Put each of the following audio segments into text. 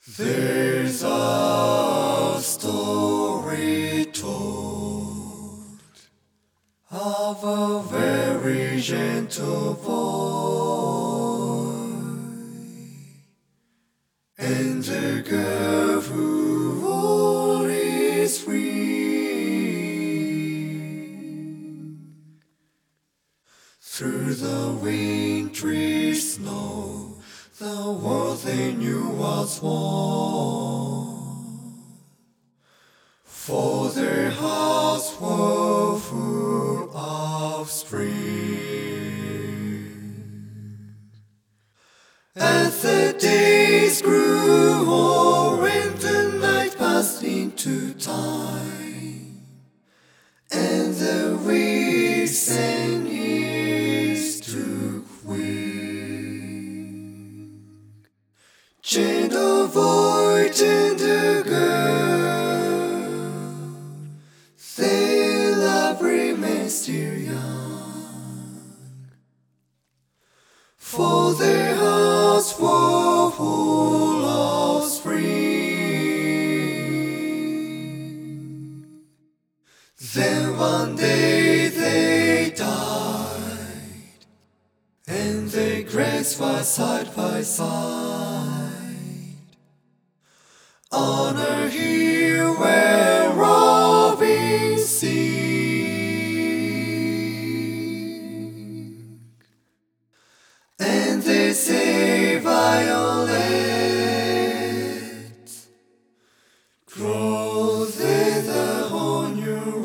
There's a story told of a very gentle boy and a girl who always swing through the wintry snow. The world they knew was warm, for their hearts were full of spring. As the days grew on and the night passed into time, and the weeks and years took wing, gentle boy, tender girl, their love remains still young, for their hearts were full of spring. Then one day they died, and their graves were side by side on a hill where robins sing, and they say violets grow thither on your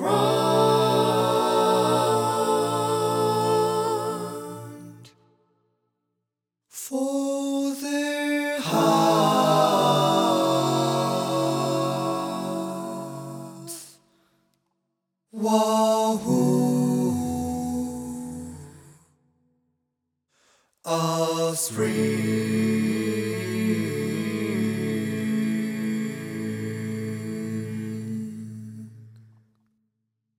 round, for their hearts wahoo of spring.